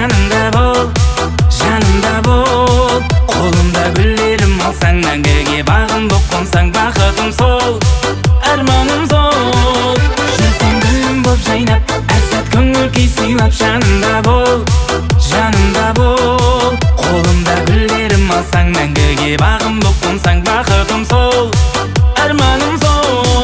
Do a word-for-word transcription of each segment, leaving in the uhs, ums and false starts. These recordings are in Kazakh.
жанымда бол, жанымда бол. Қолымда гүлдерім алсаң, мәңгіге бағым боп қонсаң, бақытым сол, арманым сол. Жүрсең гүлім боп жайнап, әр сәт көңіл күй сыйлап, жанымда бол, жанымда бол. Қолымда гүлдерім алсаң, мәңгіге бағым боп қонсаң, бақытым сол, арманым сол.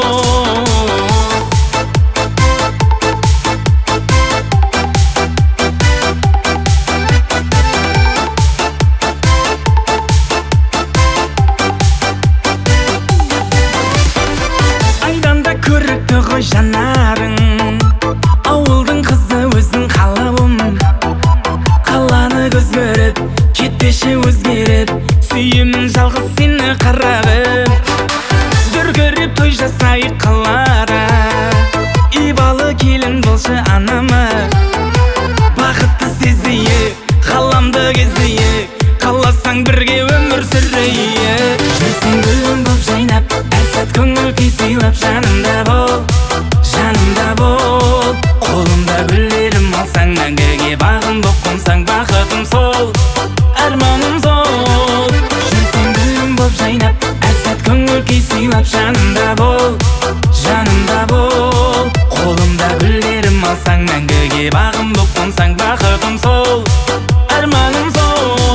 Көрікті ғой жанарың, ауылдың қызы өзің қалауым. Қаланы көз көріп, кетпеші өзгеріп, сүйемін жалғыз сені қарағым. Дүркіреп той жасайық қалада, ибалы келін болшы анама. Бақытты сезейік, ғаламды кезейік, қаласаң бірге өмір сүрейік. Жүрсең гүлім боп жайнап, әр сәт көңіл күй сыйлап, жанымда бол, жанымда бол. Қолымда гүлдерім алсаң, мәңгіге бағым боп қонсаң, бақытым сол, арманым сол. Жүрсең гүлім боп жайнап, әр сәт көңіл күй сыйлап, жанымда бол, жанымда бол. Қолымда гүлдерім алсаң, мәңгіге бағым боп қонсаң, бақытым сол, арманым сол.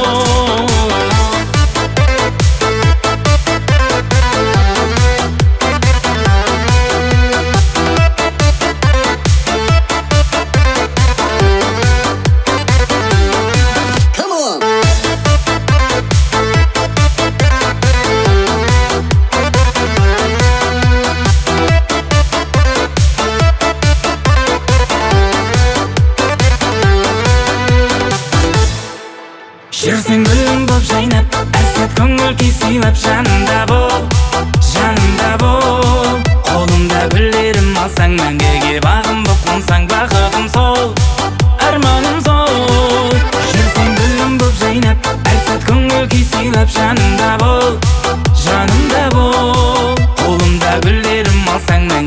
Жүрсең гүлім боп жайнап, әр сәт көңіл күй сыйлап, жанымда бол, жанымда бол. Қолымда гүлдерім алсаң, мәңгіге бағым боп қонсаң, бақытым сол, арманым сол. Жүрсең гүлім боп жайнап, әр сәт көңіл күй сыйлап, жанымда бол, жанымда бол. Қолымда гүлдерім алсаң, мәңгіге